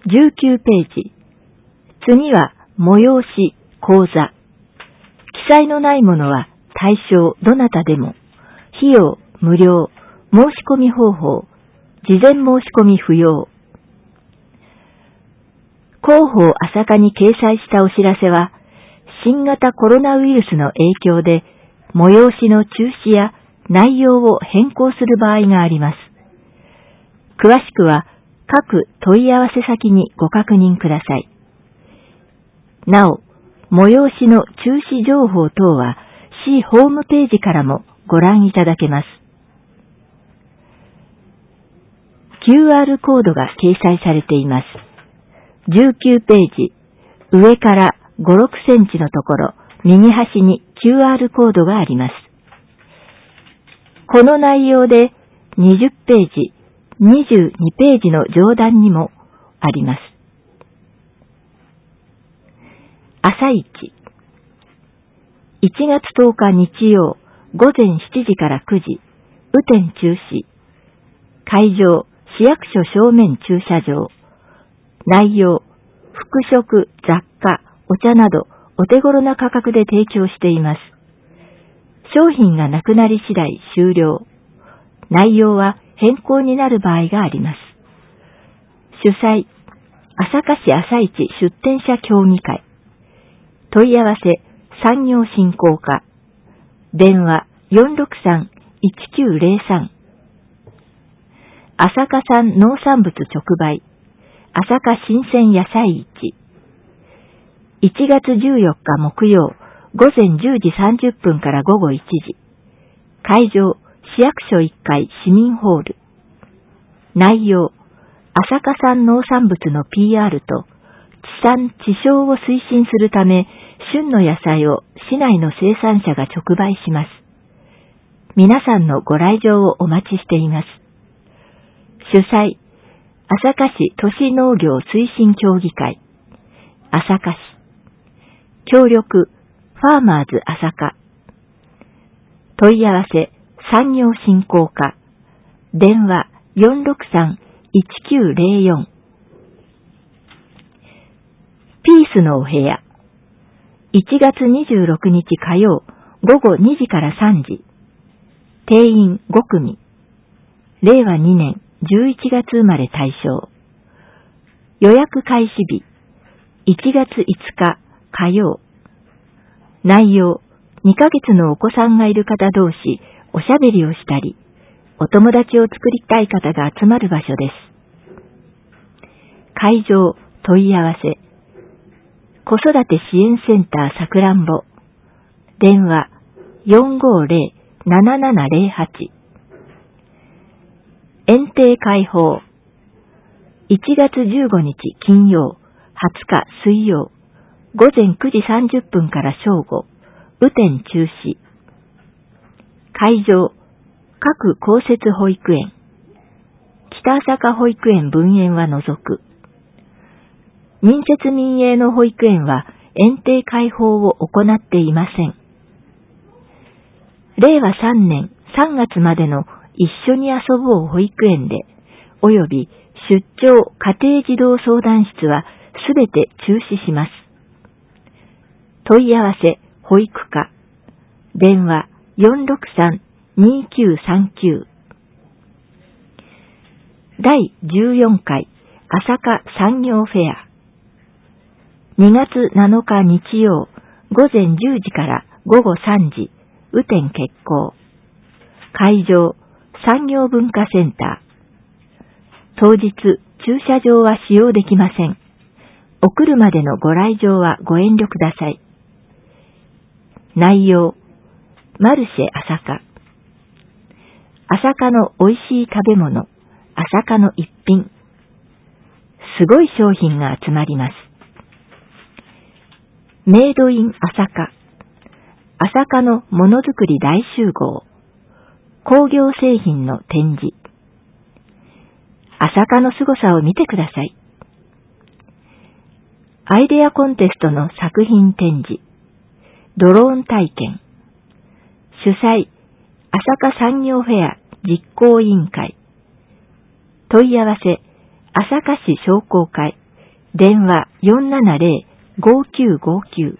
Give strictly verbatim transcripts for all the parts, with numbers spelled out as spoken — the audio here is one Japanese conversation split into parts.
じゅうきゅうページ。次は催し、講座。記載のないものは対象どなたでも、費用無料、申し込み方法、事前申し込み不要。広報朝霞に掲載したお知らせは、新型コロナウイルスの影響で、催しの中止や内容を変更する場合があります。詳しくは、各問い合わせ先にご確認ください。なお、催しの中止情報等は、市ホームページからもご覧いただけます。キューアール コードが掲載されています。じゅうきゅうページ、上からご、ろくセンチのところ、右端に キューアール コードがあります。この内容でにじゅうページ、にじゅうにページの上段にもあります。朝一。いちがつとおか日曜、午前しちじからくじ、雨天中止。会場、市役所正面駐車場。内容、服飾、雑貨、お茶などお手頃な価格で提供しています。商品がなくなり次第終了。内容は変更になる場合があります。主催、朝霞市朝市出店者協議会。問い合わせ、産業振興課。電話、よんろくさん、いちきゅうゼロさん。朝霞産農産物直売。朝霞新鮮野菜市。いちがつじゅうよっか木曜、午前じゅうじさんじゅっぷんから午後いちじ。会場、市役所いっかい市民ホール。内容、朝霞産農産物の ピーアール と地産地消を推進するため、旬の野菜を市内の生産者が直売します。皆さんのご来場をお待ちしています。主催、朝霞市都市農業推進協議会。朝霞市。協力、ファーマーズ朝霞。問い合わせ、産業振興課。電話、よんろくさん、いちきゅうゼロよん。ピースのお部屋。いちがつにじゅうろくにち火曜、午後にじからさんじ。定員ごくみ。れいわにねんじゅういちがつ生まれ対象。予約開始日。いちがついつか火曜。内容、にかげつのお子さんがいる方同士、おしゃべりをしたり、お友達を作りたい方が集まる場所です。会場、問い合わせ。子育て支援センターさくらんぼ。電話、よんごゼロ ななななゼロはち。園庭開放。いちがつじゅうごにち金曜、はつか水曜、午前くじさんじゅっぷんから正午、雨天中止。会場、各公設保育園。北朝霞保育園分園は除く。民設民営の保育園は園庭開放を行っていません。れいわさんねんさんがつまでの一緒に遊ぼう保育園で、および出張家庭児童相談室はすべて中止します。問い合わせ、保育課。電話、よんろくさん にきゅうさんきゅう。だいじゅうよんかい朝霞産業フェア。にがつなのか日曜、午前じゅうじから午後さんじ、雨天決行。会場、産業文化センター。当日、駐車場は使用できません。お車でのご来場はご遠慮ください。内容、マルシェ朝霞。朝霞の美味しい食べ物、朝霞の一品。すごい商品が集まります。メイドイン朝霞。朝霞のものづくり大集合。工業製品の展示。朝霞の凄さを見てください。アイデアコンテストの作品展示。ドローン体験。主催、朝霞産業フェア実行委員会。問い合わせ、朝霞市商工会電話 よんななゼロ ごきゅうごきゅう。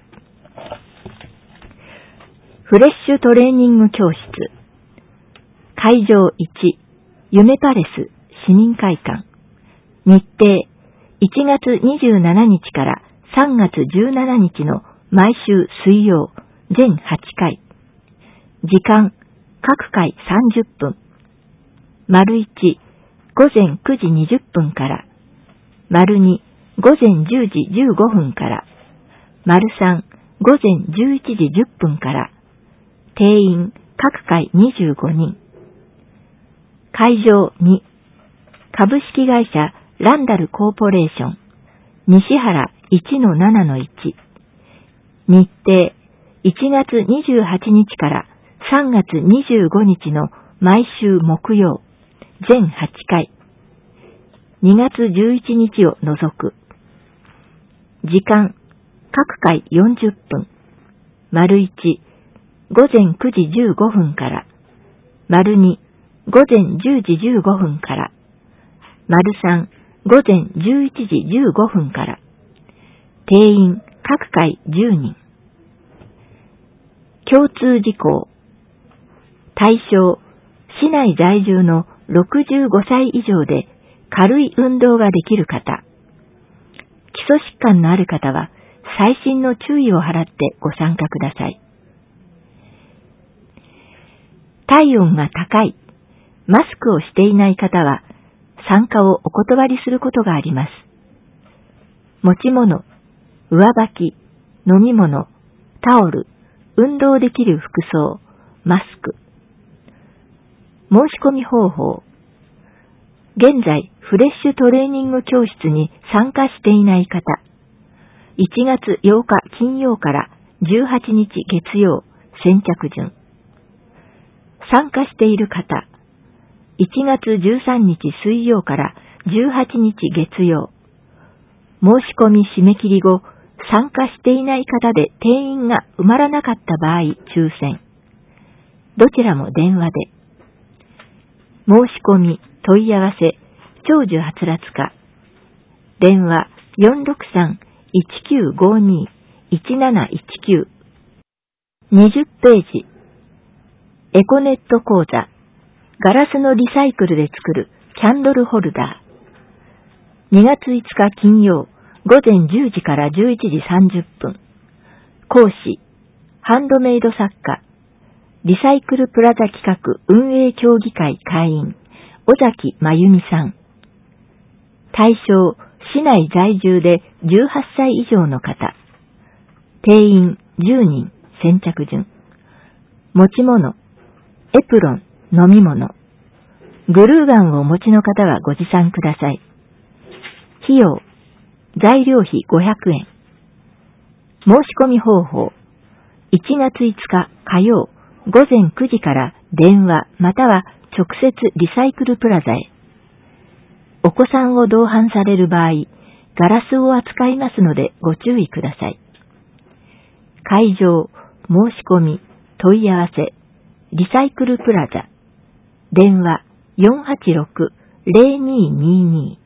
フレッシュトレーニング教室。会場いち、夢パレス市民会館。日程、いちがつにじゅうしちにちからさんがつじゅうしちにちの毎週水曜、全はちかい。時間、各回さんじゅっぷん。丸いち、午前くじにじゅっぷんから。丸に、午前じゅうじじゅうごふんから。丸さん、午前じゅういちじじゅっぷんから。定員、各回にじゅうごにん。会場に、株式会社ランダルコーポレーション、西原 いちのななのいち。日程、いちがつにじゅうはちにちからさんがつにじゅうごにちの毎週木曜、全はちかい。にがつじゅういちにちを除く。時間、各回よんじゅっぷん。丸いち、午前くじじゅうごふんから。丸に、午前じゅうじじゅうごふんから。丸さん、午前じゅういちじじゅうごふんから。定員、各回じゅうにん。共通事項。対象、市内在住のろくじゅうごさい以上で軽い運動ができる方。基礎疾患のある方は細心の注意を払ってご参加ください。体温が高い、マスクをしていない方は参加をお断りすることがあります。持ち物、上履き、飲み物、タオル、運動できる服装、マスク。申し込み方法。現在、フレッシュトレーニング教室に参加していない方。いちがつようか金曜からじゅうはちにち月曜、先着順。参加している方。いちがつじゅうさんにち水曜からじゅうはちにち月曜。申し込み締め切り後、参加していない方で定員が埋まらなかった場合、抽選。どちらも電話で。申し込み、問い合わせ、長寿はつらつか。電話 よんろくさん いちきゅうごに いちなないちきゅう。にじゅっページ。エコネット講座。ガラスのリサイクルで作るキャンドルホルダー。にがついつか金曜、午前じゅうじからじゅういちじさんじゅっぷん。講師、ハンドメイド作家、リサイクルプラザ企画運営協議会会員、尾崎真由美さん。対象、市内在住でじゅうはっさい以上の方。定員じゅうにん、先着順。持ち物、エプロン、飲み物。グルーガンをお持ちの方はご持参ください。費用、材料費ごひゃくえん。申し込み方法、いちがついつか火曜、午前くじから電話または直接リサイクルプラザへ。お子さんを同伴される場合、ガラスを扱いますのでご注意ください。会場、申し込み、問い合わせ、リサイクルプラザ。電話 よんはちろく ゼロにーにーに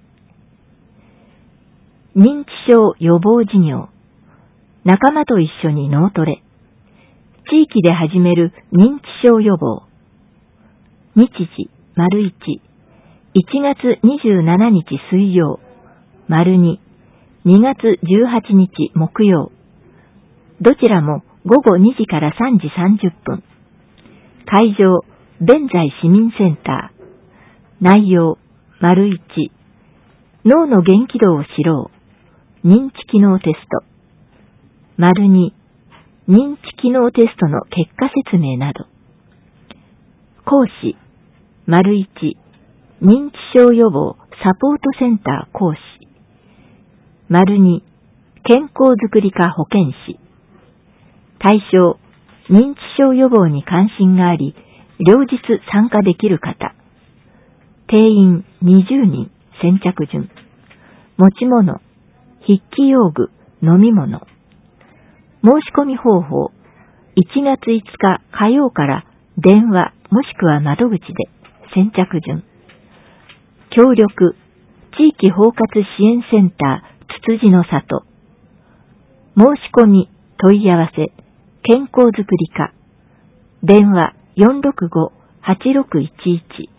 ー。認知症予防事業。仲間と一緒に脳トレ。地域で始める認知症予防。日時、丸いち、いちがつにじゅうしちにち水曜、丸に、にがつじゅうはちにち木曜。どちらもごごにじからさんじさんじゅっぷん。会場、弁財市民センター。内容、丸いち、脳の元気度を知ろう。認知機能テスト。丸に、認知機能テストの結果説明など。講師、丸いち、認知症予防サポートセンター講師。丸に、健康づくり課保健師。対象、認知症予防に関心があり、両日参加できる方。定員にじゅうにん、先着順。持ち物、筆記用具、飲み物。申し込み方法、いちがついつか火曜から電話もしくは窓口で、先着順。協力、地域包括支援センター、つ羊の里。申し込み、問い合わせ、健康づくり課。電話 よんろくご はちろくいちいち。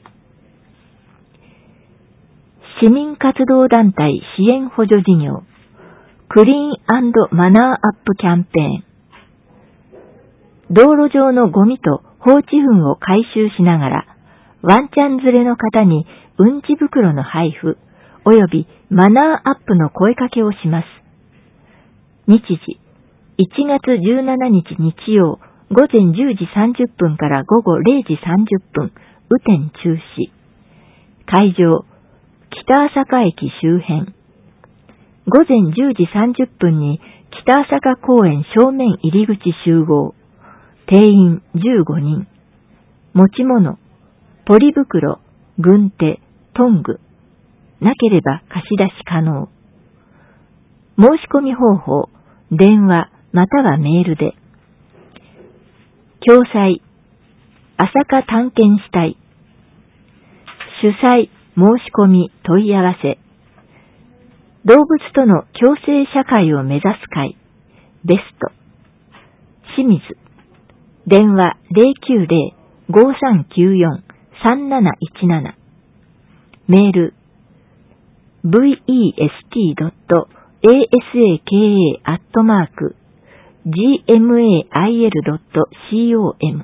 市民活動団体支援補助事業、クリーン&マナーアップキャンペーン。道路上のゴミと放置糞を回収しながら、ワンちゃん連れの方にうんち袋の配布、およびマナーアップの声かけをします。日時、いちがつじゅうしちにち日曜、午前じゅうじさんじゅっぷんから午後れいじさんじゅっぷん、雨天中止。会場、北朝霞駅周辺。午前じゅうじさんじゅっぷんに北朝霞公園正面入り口集合。定員じゅうごにん。持ち物、ポリ袋、軍手、トング。なければ貸し出し可能。申し込み方法、電話またはメールで。共催、朝霞探検主体。主催、申し込み、問い合わせ。動物との共生社会を目指す会、ベスト。清水。電話 ゼロきゅうゼロ ごさんきゅうよん さんなないちなな。メール ブイイーエスティードットエーエスエーケーエー アットマーク ジーエムエーアイエルドットコム。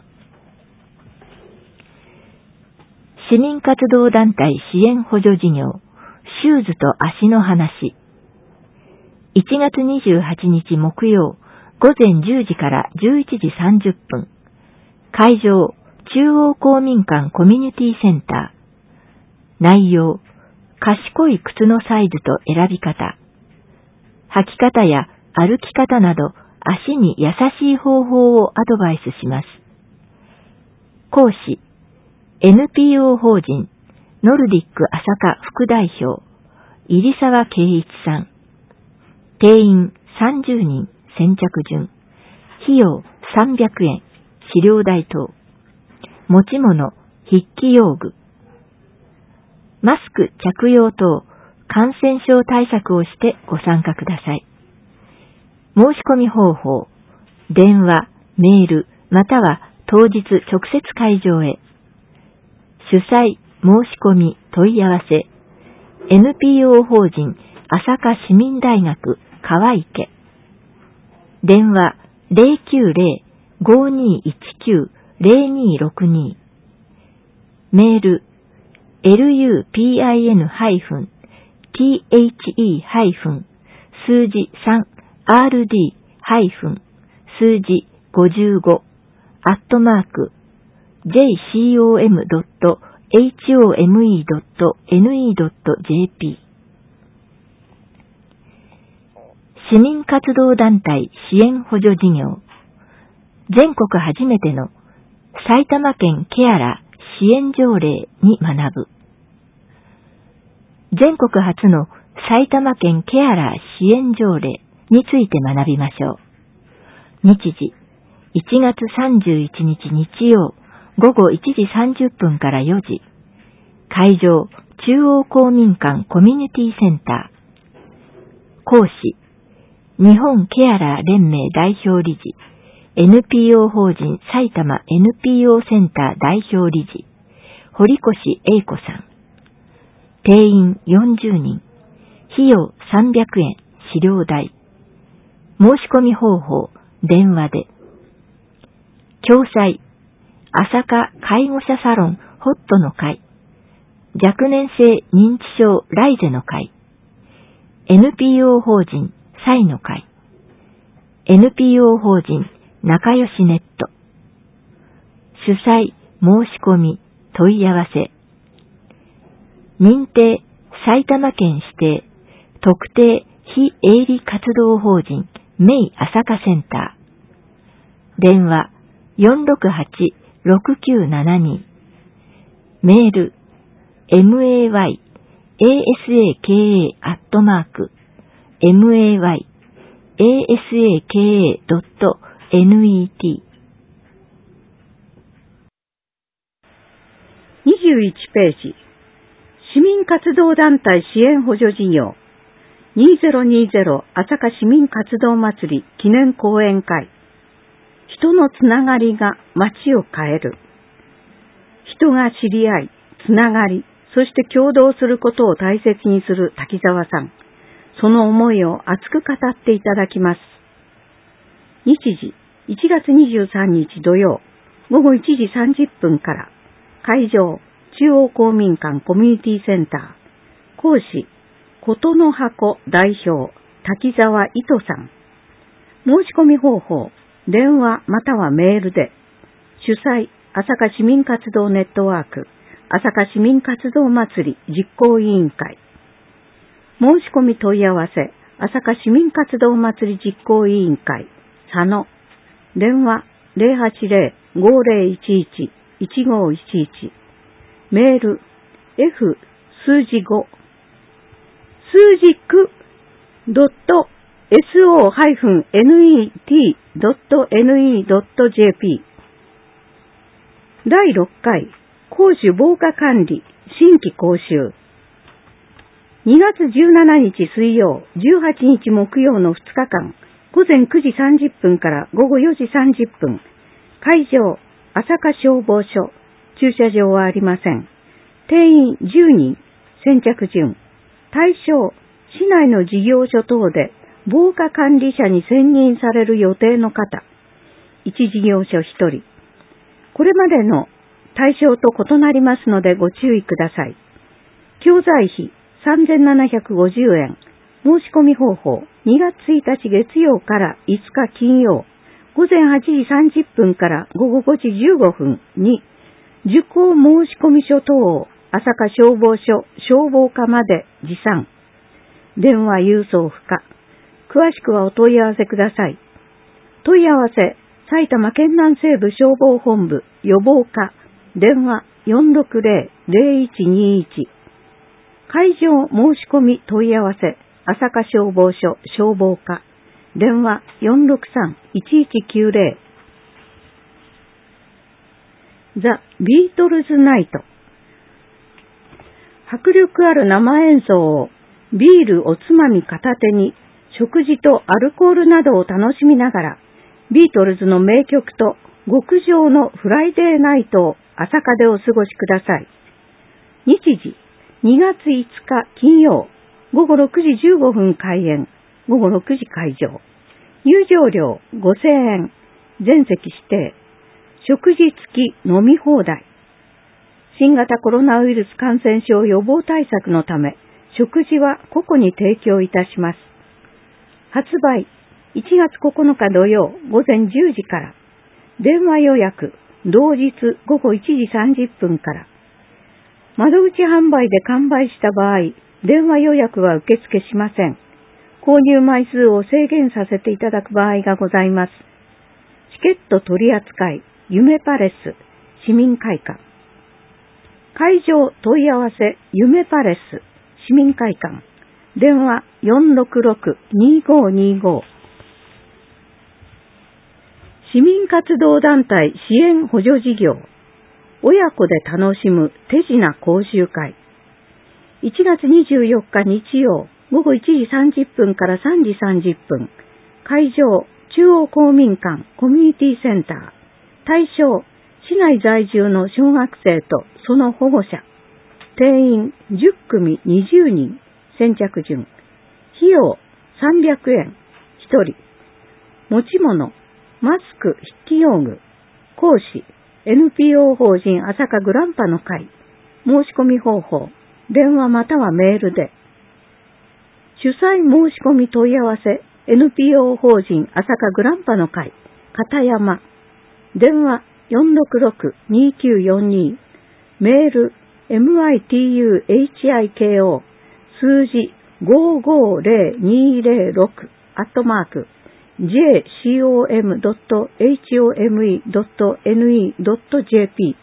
市民活動団体支援補助事業、シューズと足の話。いちがつにじゅうはちにち木曜、午前じゅうじからじゅういちじさんじゅっぷん。会場、中央公民館コミュニティセンター。内容、賢い靴のサイズと選び方。履き方や歩き方など足に優しい方法をアドバイスします。講師、エヌピーオー 法人ノルディック朝霞副代表、入沢圭一さん。定員さんじゅうにん、先着順。費用さんびゃくえん、資料代等。持ち物、筆記用具。マスク着用等、感染症対策をしてご参加ください。申し込み方法、電話、メール、または当日直接会場へ。主催、申し込み、問い合わせ。エヌピーオー 法人朝霞市民大学川池。電話 ゼロきゅうゼロ ごにいちきゅう ゼロにろくに。メール エルユーピーアイエヌ ティーエイチイー 数字 さん アールディー 数字ごじゅうごアットマーク ジェイシーオーエムドットエイチオーエムイードットエヌイードットジェーピー。 市民活動団体支援補助事業、全国初めての埼玉県ケアラ支援条例に学ぶ。全国初の埼玉県ケアラ支援条例について学びましょう。日時、いちがつさんじゅういちにち日曜、午後いちじさんじゅっぷんからよじ。会場、中央公民館コミュニティセンター。講師、日本ケアラー連盟代表理事、エヌピーオー 法人埼玉 エヌピーオー センター代表理事、堀越英子さん。定員よんじゅうにん。費用さんびゃくえん、資料代。申し込み方法、電話で。共催、朝霞介護者サロンホットの会。若年性認知症ライゼの会。エヌピーオー 法人サイの会。エヌピーオー 法人仲良しネット。主催、申し込み、問い合わせ。認定、埼玉県指定、特定非営利活動法人メイ朝霞センター。電話よんろくはち ろくきゅうななに。メール メイ エーエスエーケーエー アットマーク メイ エーエスエーケーエー ドット ネット。 にじゅういちページ、市民活動団体支援補助事業、 にせんにじゅう朝霞市民活動祭り記念講演会。人のつながりが街を変える。人が知り合い、つながり、そして協働することを大切にする滝沢さん。その思いを熱く語っていただきます。日時、いちがつにじゅうさんにち土曜、ごごいちじさんじゅっぷんから、会場、中央公民館コミュニティセンター、講師、ことの箱代表、滝沢糸さん。申し込み方法、電話またはメールで、主催、朝霞市民活動ネットワーク、朝霞市民活動祭り実行委員会。申し込み問い合わせ、朝霞市民活動祭り実行委員会、佐野。電話 ゼロはちゼロ ごゼロいちいち いちごいちいち。メール F 数字ご数字く ドット エスオーネット ドット エヌイー ドット ジェーピー だいろっかい公主防火管理新規講習にがつじゅうしちにち水曜、じゅうはちにち木曜のふつかかん、ごぜんくじさんじゅっぷんからごごよじさんじゅっぷん。会場、朝霞消防署。駐車場はありません。定員じゅうにん。先着順。対象、市内の事業所等で防火管理者に選任される予定の方。いち事業所ひとり。これまでの対象と異なりますのでご注意ください。教材費さんぜんななひゃくごじゅうえん。申し込み方法、にがつついたち月曜からいつか金曜、ごぜんはちじさんじゅっぷんからごごごじじゅうごふんに、受講申込書等を朝霞消防署消防課まで持参。電話郵送不可。詳しくはお問い合わせください。問い合わせ、埼玉県南西部消防本部予防課。電話よんろくゼロ ゼロいちにいち。会場申し込み問い合わせ、朝霞消防署消防課。電話よんろくさん いちいちきゅうゼロ。ザ・ビートルズナイト。迫力ある生演奏をビールおつまみ片手に食事とアルコールなどを楽しみながらビートルズの名曲と極上のフライデーナイトを朝霞でお過ごしください。日時にがついつか金曜ごごろくじじゅうごふん開演、ごごろくじ会場。入場料ごせんえん、全席指定。食事付き飲み放題。新型コロナウイルス感染症予防対策のため、食事は個々に提供いたします。発売いちがつここのか土曜ごぜんじゅうじから。電話予約同日ごごいちじさんじゅっぷんから。窓口販売で完売した場合、電話予約は受付しません。購入枚数を制限させていただく場合がございます。チケット取扱い、夢パレス、市民会館。会場問い合わせ、夢パレス、市民会館。電話よんろくろく にごにご。市民活動団体支援補助事業。親子で楽しむ手品講習会。いちがつにじゅうよっか日曜、ごごいちじさんじゅっぷんからさんじさんじゅっぷん。会場、中央公民館コミュニティセンター。対象、市内在住の小学生とその保護者。定員じゅっくみにじゅうにん。先着順。費用さんびゃくえん。ひとり。持ち物、マスク、筆記用具。講師、エヌピーオー 法人朝霞グランパの会。申し込み方法、電話またはメールで。主催申し込み問い合わせ、エヌピーオー 法人朝霞グランパの会、片山。電話よんろくろく にきゅうよんに。メール、エムアイティーユーエイチアイケーオー、数字ごごゼロにゼロろく、アットマーク、ジェーシーオーエムドットエイチオーエムイードットエヌイードットジェーピ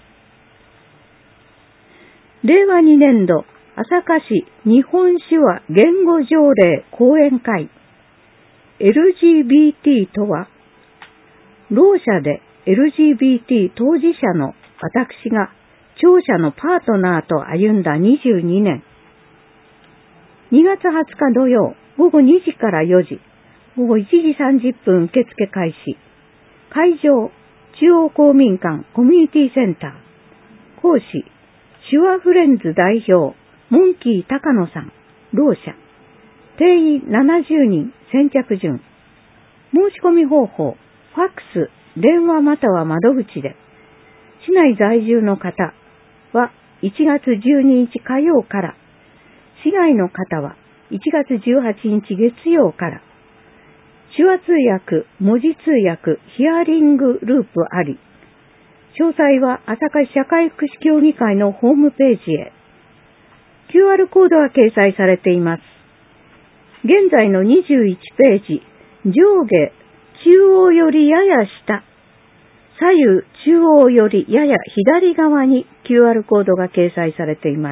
ー。れいわにねんど、朝霞市日本手話言語条例講演会。エルジービーティー とは、ろう者で エルジービーティー 当事者の私が聴者のパートナーと歩んだにじゅうにねん。 にがつはつか土曜、ごごにじからよじ、ごごいちじさんじゅっぷん受付開始。会場、中央公民館コミュニティセンター。講師、手話フレンズ代表、モンキー高野さん、ろう者。定員ななじゅうにん、先着順。申し込み方法、ファックス、電話または窓口で。市内在住の方はいちがつじゅうににち火曜から、市外の方はいちがつじゅうはちにち月曜から、手話通訳、文字通訳、ヒアリングループあり。詳細は朝霞市社会福祉協議会のホームページへ。キューアール コードは掲載されています。現在のにじゅういちページ、上下、中央よりやや下、左右中央よりやや左側に キューアール コードが掲載されています。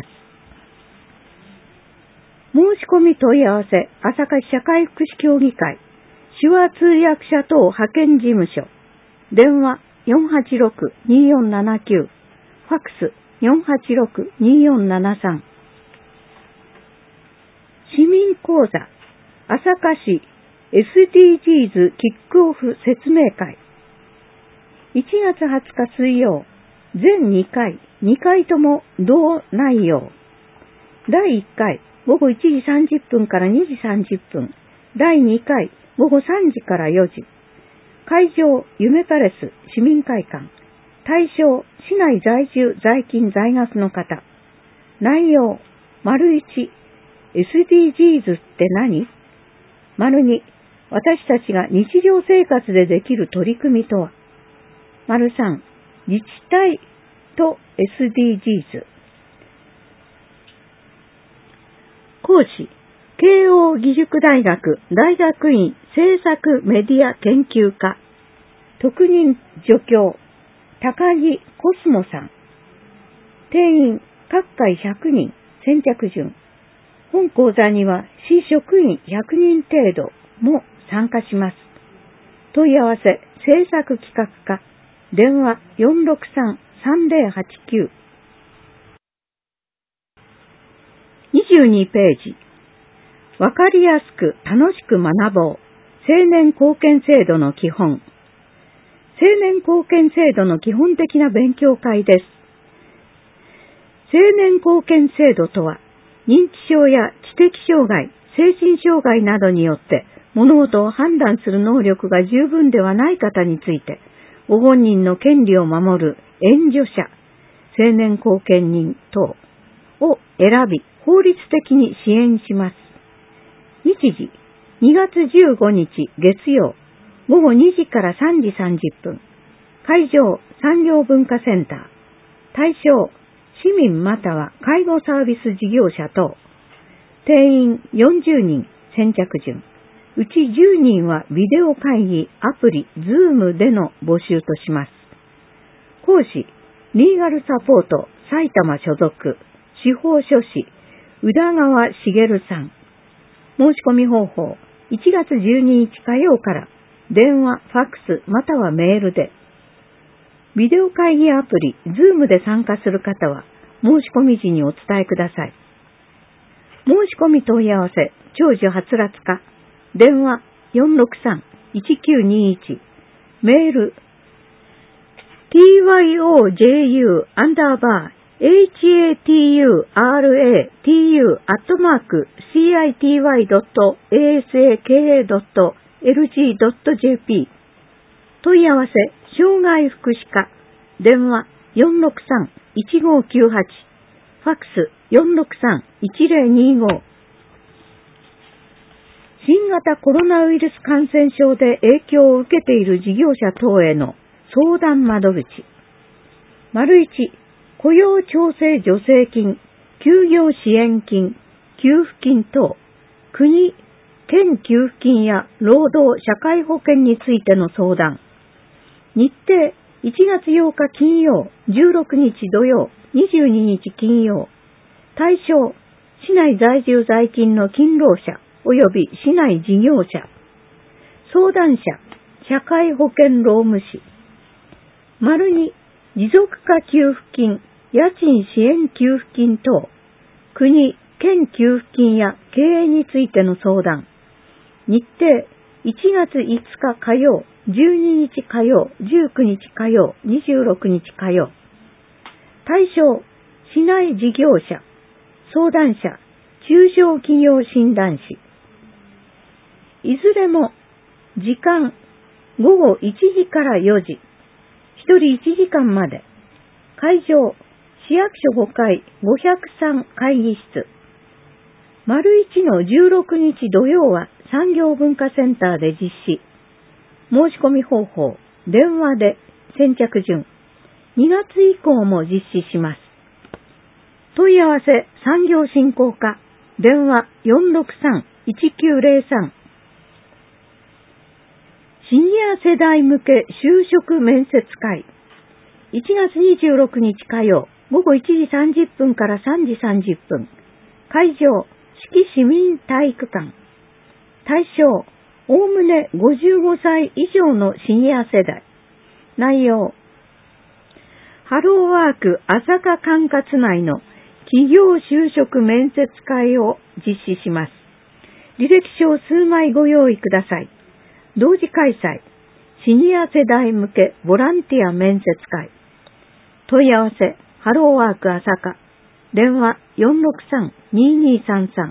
申し込み問い合わせ、朝霞市社会福祉協議会、手話通訳者等派遣事務所、電話 よんはちろく にーよんななきゅう、ファックス よんはちろく にーよんななさん。市民講座、朝霞市 エスディージーズ キックオフ説明会。いちがつはつか水曜、全にかい、にかいとも同内容。だいいっかい、ごごいちじさんじゅっぷんからにじさんじゅっぷん。だいにかい、ごごさんじからよじ。会場、夢パレス市民会館。対象、市内在住在勤在学の方。内容、丸いち、エスディージーズ って何？丸に、私たちが日常生活でできる取り組みとは。丸さん、自治体と エスディージーズ。講師、慶応義塾大学大学院政策メディア研究科特任助教高木コスモさん。定員各回ひゃくにん、先着順。本講座には市職員ひゃくにん程度も参加します。問い合わせ政策企画課電話 よんろくさん さんぜろはちきゅう。にじゅうにページ。わかりやすく楽しく学ぼう。青年貢献制度の基本。青年貢献制度の基本的な勉強会です。青年貢献制度とは、認知症や知的障害、精神障害などによって物事を判断する能力が十分ではない方について、ご本人の権利を守る援助者、青年貢献人等を選び、法律的に支援します。日時、にがつじゅうごにち月曜、ごごにじからさんじさんじゅっぷん。会場、産業文化センター。対象、市民または介護サービス事業者等。定員よんじゅうにん、先着順。うちじゅうにんはビデオ会議アプリ Zoom での募集とします。講師、リーガルサポート埼玉所属、司法書士、宇田川茂さん。申し込み方法、いちがつじゅうににち火曜から、電話、ファックスまたはメールで。ビデオ会議アプリ Zoom で参加する方は、申し込み時にお伝えください。申し込み問い合わせ、長寿はつらつ課、電話 よんろくさん いちきゅうにいち、メール、ティーワイオージェーユー アンダーバー ハットラト アットマーク シーアイティーワイ ドット エーエスエーケーエー ドット エルジー ドット ジェーピー 問い合わせ、障害福祉課、電話 よんろくさん いちごきゅうはち、ファックス よんろくさん いちぜろにご。新型コロナウイルス感染症で影響を受けている事業者等への相談窓口。丸いち、雇用調整助成金、休業支援金、給付金等、国、県給付金や労働社会保険についての相談。日程、いちがつようか金曜、じゅうろくにち土曜、にじゅうににち金曜。対象、市内在住在勤の勤労者及び市内事業者。相談者、社会保険労務士。丸に、持続化給付金、家賃支援給付金等、国、 県給付金や経営についての相談。日程、いちがついつか火曜、じゅうににち火曜、じゅうくにち火曜、にじゅうろくにち火曜。対象、市内事業者、相談者、中小企業診断士。いずれも、時間、ごごいちじからよじ。ひとりいちじかんまで。会場、市役所ごかいごひゃくさん会議室。丸いちのじゅうろくにち土曜は産業文化センターで実施。申し込み方法、電話で先着順。にがつ以降も実施します。問い合わせ産業振興課、電話 よんろくさんいちきゅうゼロさん。シニア世代向け就職面接会。いちがつにじゅうろくにち火曜、ごごいちじさんじゅっぷんからさんじさんじゅっぷん。会場、志木市民体育館。対象、おおむねごじゅうごさい以上のシニア世代。内容、ハローワーク朝霞管轄内の企業就職面接会を実施します。履歴書を数枚ご用意ください。同時開催、シニア世代向けボランティア面接会。問い合わせ、ハローワーク朝霞。電話 よんろくさんにーにーさんさん。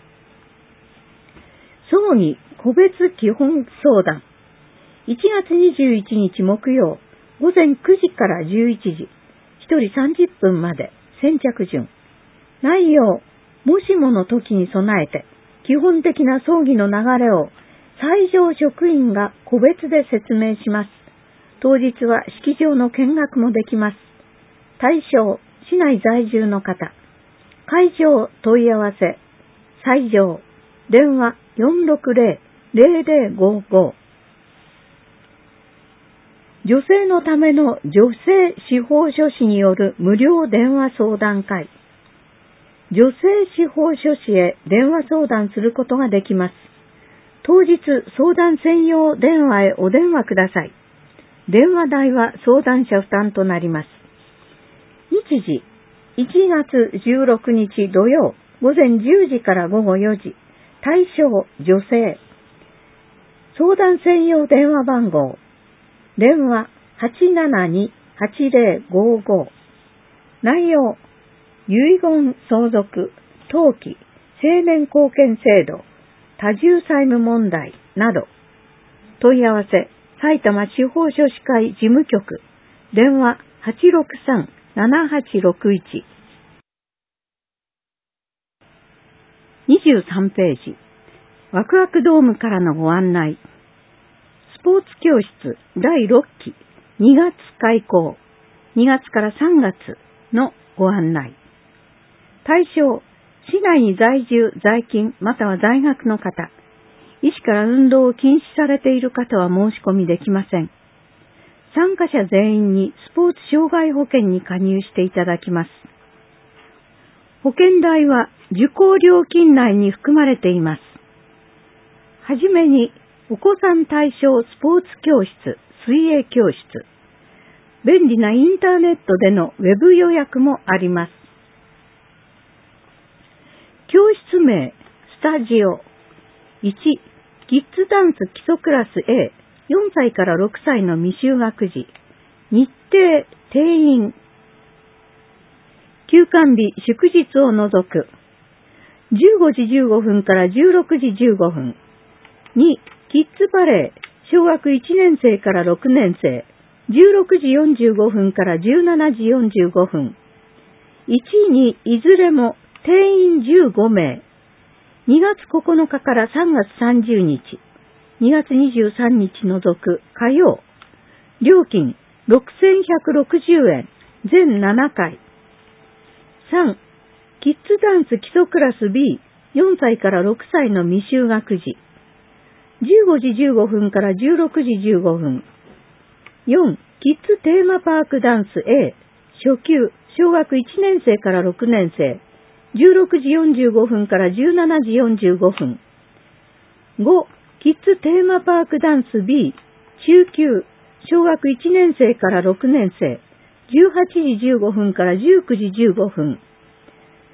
葬儀個別基本相談。いちがつにじゅういちにち木曜、ごぜんくじからじゅういちじ。ひとりさんじゅっぷんまで先着順。内容、もしもの時に備えて、基本的な葬儀の流れを斎場職員が個別で説明します。当日は式場の見学もできます。対象、市内在住の方。会場問い合わせ。斎場。電話 よんろくゼロ ゼロゼロごご。女性のための女性司法書士による無料電話相談会。女性司法書士へ電話相談することができます。当日相談専用電話へお電話ください。電話代は相談者負担となります。日時、いちがつじゅうろくにち土曜、ごぜんじゅうじからごごよじ。対象、女性。相談専用電話番号。電話 はちななにーはちゼロごご。内容、遺言相続、登記、成年後見制度、多重債務問題など。問い合わせ、埼玉司法書士会事務局。電話 はちろくさんななはちろくいち。にじゅうさんページ。ワクワクドームからのご案内。スポーツ教室だいろっきにがつ開講。にがつからさんがつのご案内。対象、市内に在住、在勤、または在学の方。医師から運動を禁止されている方は申し込みできません。参加者全員にスポーツ障害保険に加入していただきます。保険代は受講料金内に含まれています。はじめに、お子さん対象スポーツ教室、水泳教室。便利なインターネットでのウェブ予約もあります。教室名、スタジオ。いち、キッズダンス基礎クラス A、よんさいからろくさいの未就学児。日程、定員。休館日、祝日を除く。じゅうごじじゅうごふんからじゅうろくじじゅうごふん。に、キッズバレー、小学いちねんせいからろくねんせい。じゅうろくじよんじゅうごふんからじゅうしちじよんじゅうごふん。いちいにいずれも定員じゅうごめい。にがつここのかからさんがつさんじゅうにち。にがつにじゅうさんにち除く火曜。料金ろくせんひゃくろくじゅうえん。全ななかい。さん、キッズダンス基礎クラス B、よんさいからろくさいの未就学児。じゅうごじじゅうごふんからじゅうろくじじゅうごふん。よん、キッズテーマパークダンス A、初級、小学いちねんせいからろくねんせい。じゅうろくじよんじゅうごふんからじゅうしちじよんじゅうごふん。ご、キッズテーマパークダンス B、中級、小学いちねんせいからろくねんせい。じゅうはちじじゅうごふんからじゅうくじじゅうごふん。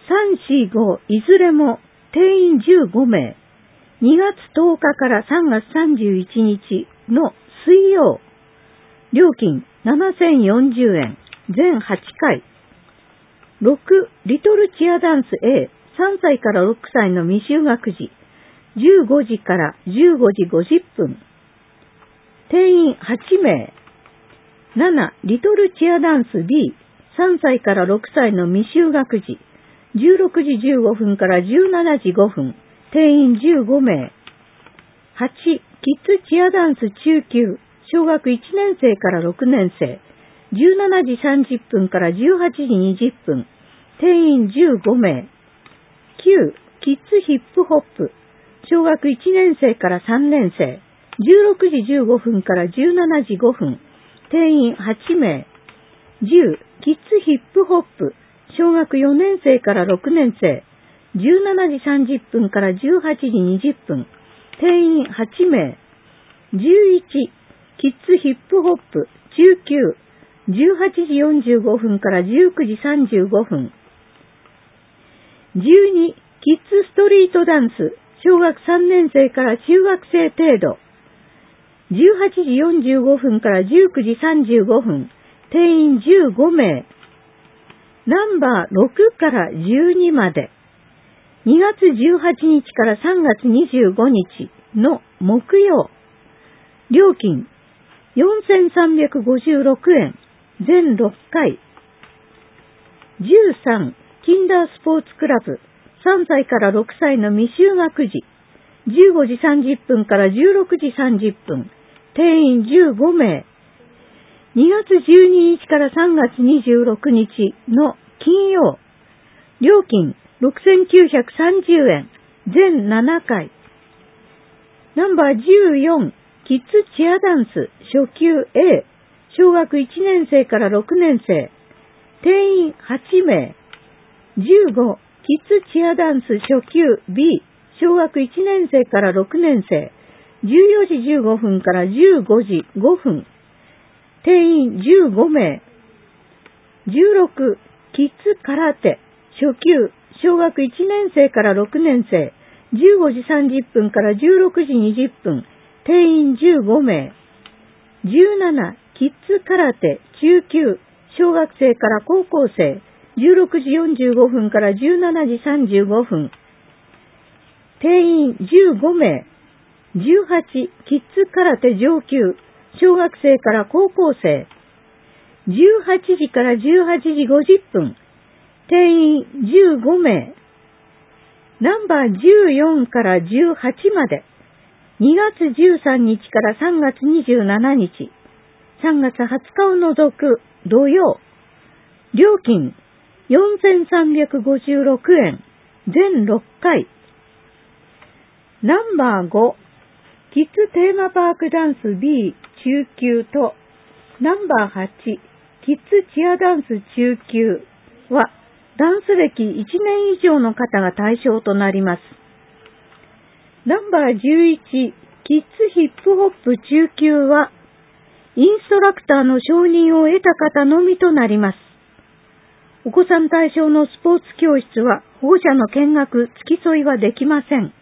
さん、し、ごいずれも定員じゅうごめい、にがつとおかからさんがつさんじゅういちにちの水曜、料金ななせんよんじゅうえん、全はちかい。ろく、リトルチアダンス A、さんさいからろくさいの未就学児、じゅうごじからじゅうごじごじゅっぷん。定員はちめい。なな、リトルチアダンス B、さんさいからろくさいの未就学児、じゅうろくじじゅうごふんからじゅうしちじごふん。定員じゅうごめい。はち、キッズチアダンス中級、小学いちねんせいからろくねんせい、じゅうしちじさんじゅっぷんからじゅうはちじにじゅっぷん。定員じゅうごめい。きゅう、キッズヒップホップ、小学いちねんせいからさんねんせい、じゅうろくじじゅうごふんからじゅうしちじごふん。定員はちめい。じゅう、キッズヒップホップ、小学よねんせいからろくねんせい、じゅうしちじさんじゅっぷんからじゅうはちじにじゅっぷん。定員はちめい。じゅういち、キッズヒップホップ、中級、じゅうはちじよんじゅうごふんからじゅうくじさんじゅうごふん。じゅうに、キッズストリートダンス、小学さんねんせいから中学生程度、じゅうはちじよんじゅうごふんからじゅうくじさんじゅうごふん。定員じゅうごめい。ナンバーろくからじゅうにまで、にがつじゅうはちにちからさんがつにじゅうごにちの木曜、料金よんせんさんびゃくごじゅうろくえん、全ろっかい。じゅうさん、キンダースポーツクラブ、さんさいからろくさいの未就学児、じゅうごじさんじゅっぷんからじゅうろくじさんじゅっぷん、定員じゅうごめい。にがつじゅうににちからさんがつにじゅうろくにちの金曜、料金ろくせんきゅうひゃくさんじゅうえん、全ななかい。ナンバーじゅうよん、キッズチアダンス初級 A、小学いちねんせいからろくねんせい、定員はちめい。じゅうご、キッズチアダンス初級 B、小学いちねんせいからろくねんせい、じゅうよじじゅうごふんからじゅうごじごふん。定員じゅうごめい。じゅうろく、キッズ空手初級、小学いちねんせいからろくねんせい、じゅうごじさんじゅっぷんからじゅうろくじにじゅっぷん。定員じゅうごめい。じゅうなな、キッズ空手中級、小学生から高校生、じゅうろくじよんじゅうごふんからじゅうしちじさんじゅうごふん。定員じゅうごめい。じゅうはち、キッズ空手上級、小学生から高校生、じゅうはちじからじゅうはちじごじゅっぷん。定員じゅうごめい。ナンバーじゅうよんからじゅうはちまで、にがつじゅうさんにちからさんがつにじゅうしちにち、さんがつはつかを除く土曜、料金よんせんさんびゃくごじゅうろくえん、全ろっかい。ナンバーご、キッズテーマパークダンス B 中級と、ナンバーはち、キッズチアダンス中級は、ダンス歴いちねん以上の方が対象となります。ナンバーじゅういち、キッズヒップホップ中級は、インストラクターの承認を得た方のみとなります。お子さん対象のスポーツ教室は、保護者の見学、付き添いはできません。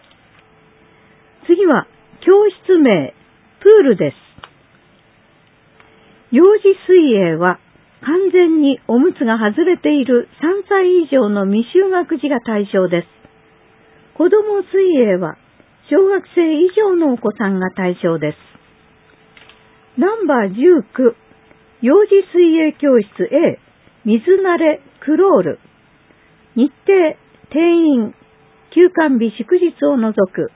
次は、教室名、プールです。幼児水泳は、完全におむつが外れているさんさい以上の未就学児が対象です。子供水泳は、小学生以上のお子さんが対象です。ナンバーじゅうきゅう、幼児水泳教室 A、水慣れクロール。日程、定員、休館日祝日を除く。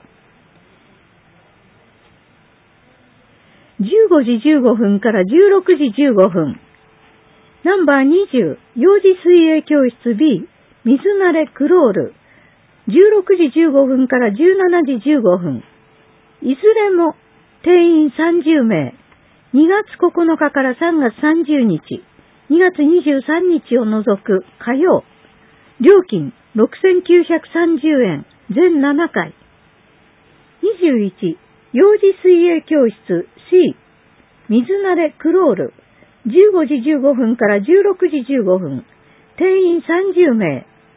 じゅうごじじゅうごふんからじゅうろくじじゅうごふん。ナンバーにじゅう、幼児水泳教室 B、水慣れクロール。じゅうろくじじゅうごふんからじゅうしちじじゅうごふん。いずれも定員さんじゅうめい。にがつここのかからさんがつさんじゅうにち、にがつにじゅうさんにちを除く火曜。料金ろくせんきゅうひゃくさんじゅうえん、全ななかい。にじゅういち、幼児水泳教室 C、水慣れクロール。じゅうごじじゅうごふんからじゅうろくじじゅうごふん。定員さんじゅうめい。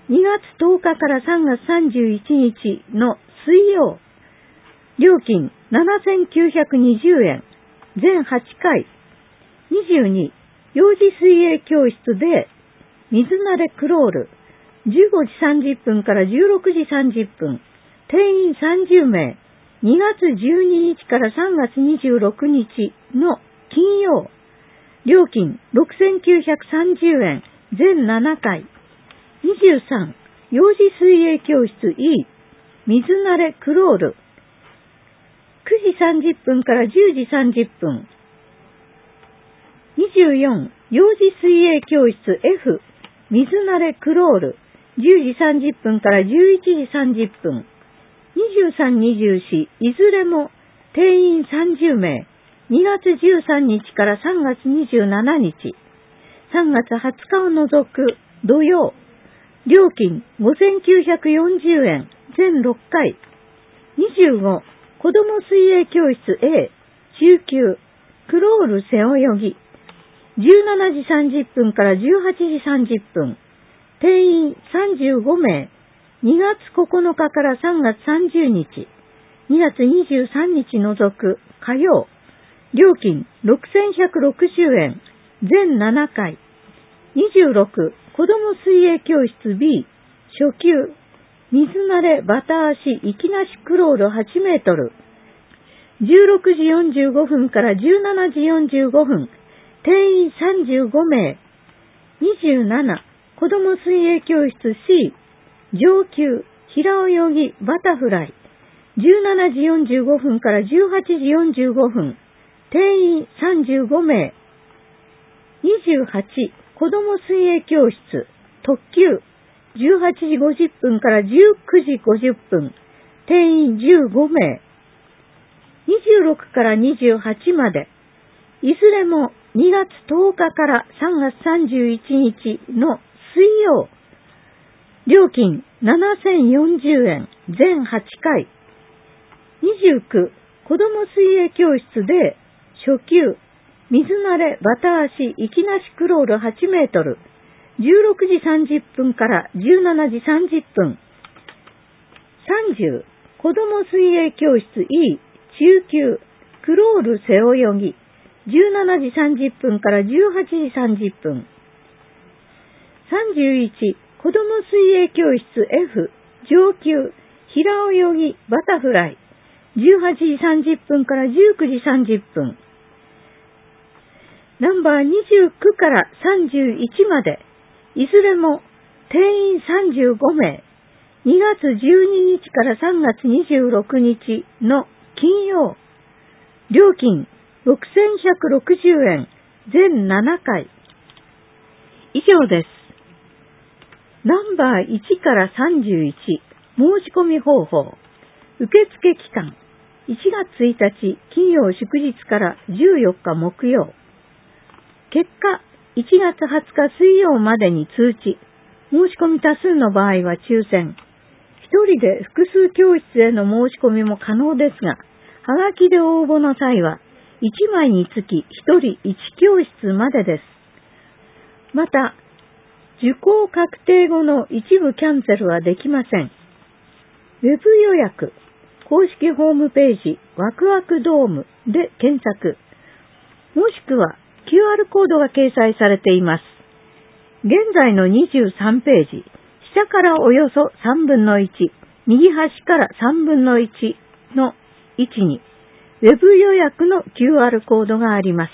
にがつとおかからさんがつさんじゅういちにちの水曜、料金ななせんきゅうひゃくにじゅうえん、全はちかい。にじゅうに、幼児水泳教室で水慣れクロール、じゅうごじさんじゅっぷんからじゅうろくじさんじゅっぷん、定員さんじゅうめい、にがつじゅうににちからさんがつにじゅうろくにちの金曜、料金ろくせんきゅうひゃくさんじゅうえん、全ななかい。にじゅうさん、幼児水泳教室 E、水慣れクロール、くじさんじゅっぷんからじゅうじさんじゅっぷん。にじゅうよん、幼児水泳教室 F、水慣れクロール、じゅうじさんじゅっぷんからじゅういちじさんじゅっぷん。にじゅうさん、にじゅうよん、いずれも定員さんじゅうめい、にがつじゅうさんにちからさんがつにじゅうしちにち、さんがつはつかを除く土曜、料金ごせんきゅうひゃくよんじゅうえん、全ろっかい。にじゅうご、子ども水泳教室 A、中級、クロール背泳ぎ、じゅうしちじさんじゅっぷんからじゅうはちじさんじゅっぷん、定員さんじゅうごめい、にがつここのかからさんがつさんじゅうにち、にがつにじゅうさんにち除く火曜、料金ろくせんひゃくろくじゅうえん、全ななかい。にじゅうろく、子ども水泳教室 B、初級、水慣れバタ足息なしクロールはちメートル、じゅうろくじよんじゅうごふんからじゅうしちじよんじゅうごふん、定員さんじゅうごめい。にじゅうなな、子ども水泳教室 C、上級、平泳ぎバタフライ、じゅうしちじよんじゅうごふんからじゅうはちじよんじゅうごふん、定員さんじゅうごめい。にじゅうはち、子ども水泳教室、特級、じゅうはちじごじゅっぷんからじゅうくじごじゅっぷん、定員じゅうごめい。にじゅうろくからにじゅうはちまで、いずれもにがつとおかからさんがつさんじゅういちにちの水曜、料金ななせんよんじゅうえん、全はちかい。にじゅうきゅう、子ども水泳教室で初級、水慣れバタ足息なしクロールはちメートル、じゅうろくじさんじゅっぷんからじゅうしちじさんじゅっぷん。さんじゅう、子ども水泳教室 E、中級、クロール背泳ぎ、じゅうしちじさんじゅっぷんからじゅうはちじさんじゅっぷん。さんじゅういち、子ども水泳教室 F、上級、平泳ぎバタフライ、じゅうはちじさんじゅっぷんからじゅうくじさんじゅっぷん。ナンバーにじゅうきゅうからさんじゅういちまで、いずれも定員さんじゅうごめい、にがつじゅうににちからさんがつにじゅうろくにちの金曜、料金ろくせんひゃくろくじゅうえん、全ななかい。以上です。ナンバーいちからさんじゅういち、申し込み方法。受付期間、いちがつついたち金曜祝日からじゅうよっか木曜。結果、いちがつはつか水曜までに通知。申し込み多数の場合は抽選。一人で複数教室への申し込みも可能ですが、はがきで応募の際は、いちまいにつきひとりいち教室までです。また、受講確定後の一部キャンセルはできません。ウェブ予約、公式ホームページ、ワクワクドームで検索、もしくは キューアール コードが掲載されています。現在のにじゅうさんページ、下からおよそさんぶんのいち、右端からさんぶんのいちの位置に、ウェブ予約の キューアール コードがあります。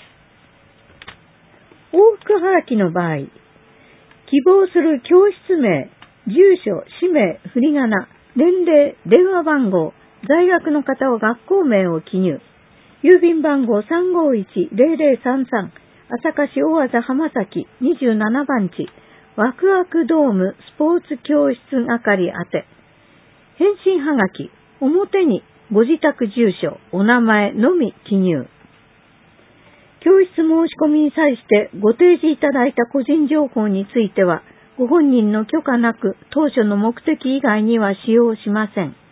往復はがきの場合、希望する教室名、住所、氏名、振り仮名、年齢、電話番号、在学の方は学校名を記入。郵便番号 さんごいちゼロゼロさんさん、朝霞市大字浜崎にじゅうななばんち、ワクワクドームスポーツ教室係宛て。返信はがき、表にご自宅住所、お名前のみ記入。教室申し込みに際してご提示いただいた個人情報については、ご本人の許可なく当初の目的以外には使用しません。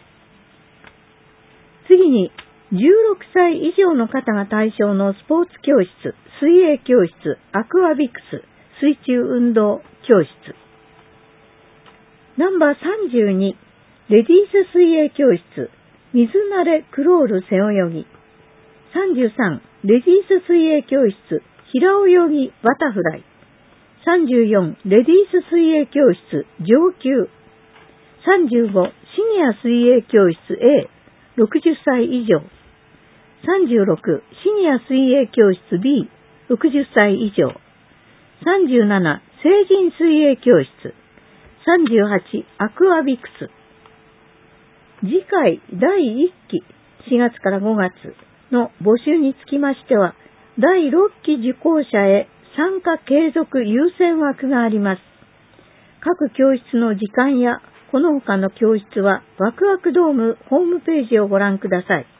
次に、じゅうろくさい以上の方が対象のスポーツ教室、水泳教室、アクアビクス、水中運動教室。 ナンバーさんじゅうに、レディース水泳教室、水慣れクロール背泳ぎ。さんじゅうさん、レディース水泳教室、平泳ぎバタフライ。さんじゅうよん、レディース水泳教室、上級。さんじゅうご、シニア水泳教室 A、ろくじゅっさい以上。さんじゅうろく、シニア水泳教室 B、ろくじゅっさい以上。さんじゅうなな、成人水泳教室。さんじゅうはち、アクアビクス。次回だいいっき、しがつからごがつの募集につきましては、だいろっき受講者へ参加継続優先枠があります。各教室の時間やこの他の教室はワクワクドームホームページをご覧ください。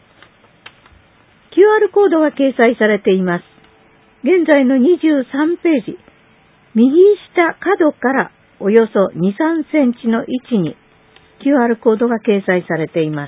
キューアール コードが掲載されています。現在のにじゅうさんページ、右下角からおよそに、さんセンチの位置に キューアール コードが掲載されています。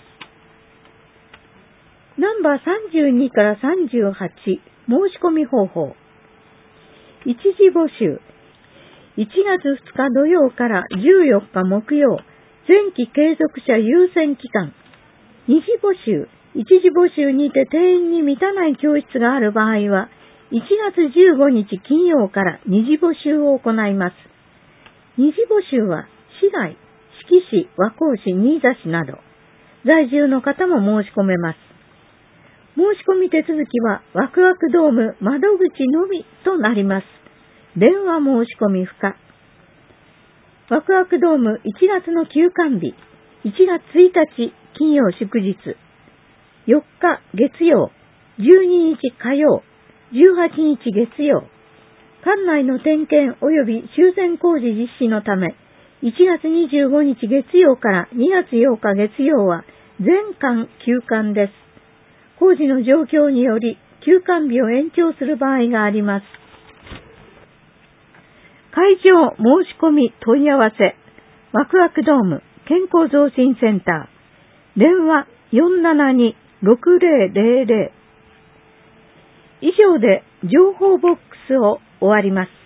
ナンバーさんじゅうにからさんじゅうはち、申し込み方法。一次募集。いちがつふつか土曜からじゅうよっか木曜、前期継続者優先期間。二次募集。一次募集にて定員に満たない教室がある場合は、いちがつじゅうごにち金曜から二次募集を行います。二次募集は、市内、志木市、和光市、新座市など、在住の方も申し込めます。申し込み手続きは、ワクワクドーム窓口のみとなります。電話申し込み不可。ワクワクドームいちがつの休館日、いちがつついたち金曜祝日、よっか月曜、じゅうににち火曜、じゅうはちにち月曜、館内の点検及び修繕工事実施のため、いちがつにじゅうごにち月曜からにがつようか月曜は全館休館です。工事の状況により休館日を延長する場合があります。会場申し込み問い合わせ、ワクワクドーム健康増進センター、電話 よんななに ろくぜろぜろぜろ。以上で情報ボックスを終わります。